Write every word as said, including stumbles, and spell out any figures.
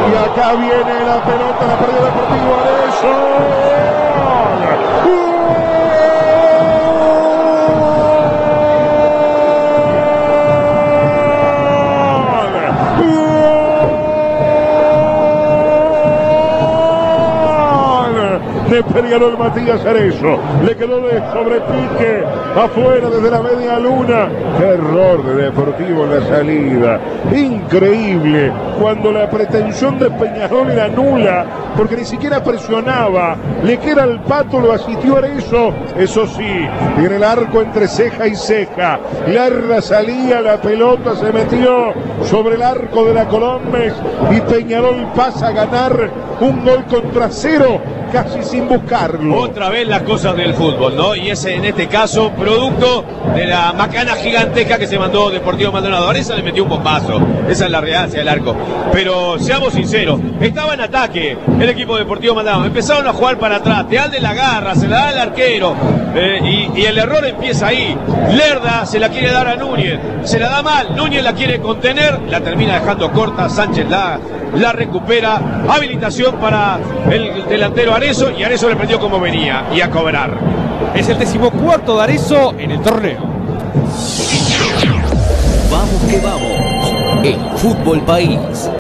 Y acá viene la pelota, la perdió Deportivo Arezzo. De Peñarol Matías Arezzo, le quedó de sobrepique afuera desde la media luna. Qué error de Deportivo en la salida, increíble, cuando la pretensión de Peñarol era nula, porque ni siquiera presionaba, le queda el Pato, lo asistió Arezzo, eso sí, tiene el arco entre ceja y ceja, larga salía, la pelota se metió sobre el arco de la Colombes y Peñarol pasa a ganar un gol contra cero, casi sin buscarlo. Otra vez las cosas del fútbol, ¿no? Y ese en este caso, producto de la macana gigantesca que se mandó Deportivo Maldonado. Arezzo le metió un bombazo, esa es la realidad hacia el arco. Pero seamos sinceros, estaba en ataque el equipo Deportivo Maldonado, empezaron a jugar para atrás, Tealde la agarra, se la da al arquero, eh, y, y el error empieza ahí. Lerda se la quiere dar a Núñez, se la da mal, Núñez la quiere contener, la termina dejando corta, Sánchez la, la recupera, habilitación para el delantero Arezzo, y Arezzo le prendió como venía, y a cobrar. Es el decimocuarto de Arezzo en el torneo. Vamos que vamos, en Fútbol País.